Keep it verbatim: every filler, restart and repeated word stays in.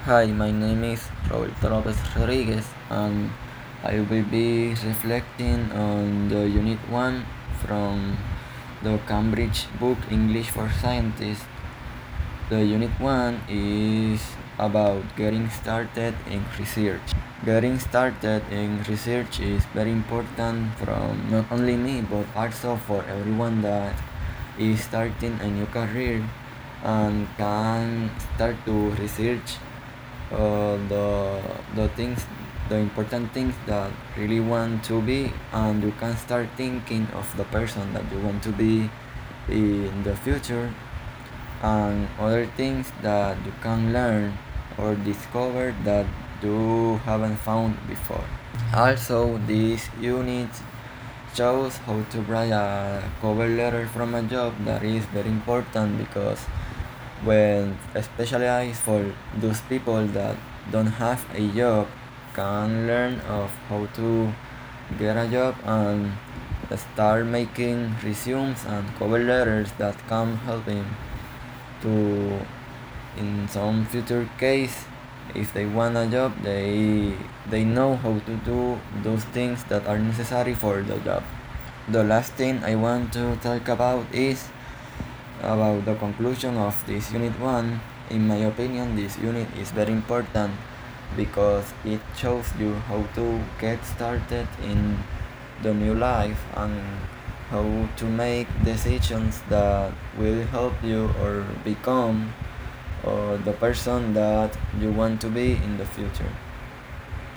Hi, my name is Roberto Lopez Rodriguez, and I will be reflecting on the Unit one from the Cambridge book English for Scientists. The Unit one is about getting started in research. Getting started in research is very important from not only me but also for everyone that is starting a new career and can start to research uh, the the things the important things that really want to be, and you can start thinking of the person that you want to be in the future, and other things that you can learn or discover that you haven't found before. Also, this unit shows how to write a cover letter from a job. That is very important because when especially for those people that don't have a job can learn of how to get a job and start making resumes and cover letters that can help him to, in some future case, if they want a job, they they know how to do those things that are necessary for the job. The last thing I want to talk about is about the conclusion of this unit one. In my opinion, this unit is very important because it shows you how to get started in the new life and how to make decisions that will help you or become uh, the person that you want to be in the future.